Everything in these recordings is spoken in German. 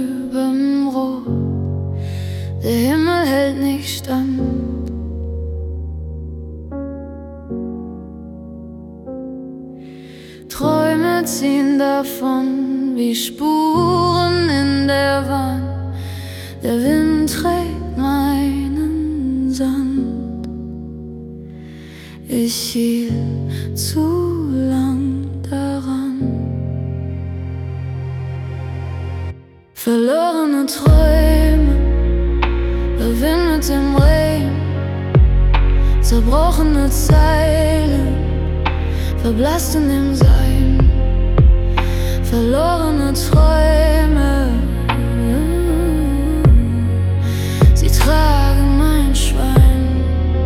trübem Rot, der Himmel hält nicht stand. Träume ziehen davon wie Spuren in der Wand, der Wind trägt meinen Sand. Ich hielt zu lang daran. Verlorene Träume, der Wind mit dem Regen, zerbrochene Zeilen, verblasst in dem Sein. Verlorene Träume, sie tragen mein Schwein.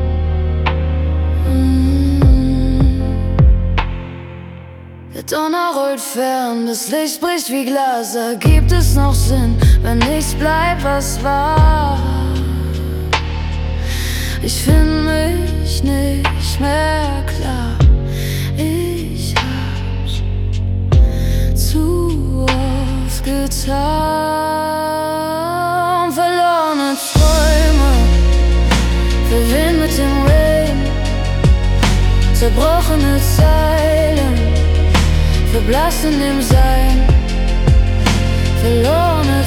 Der Donner rollt fern, das Licht bricht wie Glas. Ergibt es noch Sinn, wenn nichts bleibt, was war? Ich find mich nicht mehr klar. Ich hab's zu oft getan. Verlorene Träume, verwehen mit dem Rain, zerbrochene Zeilen, verblasst in dem Sein. Verlorene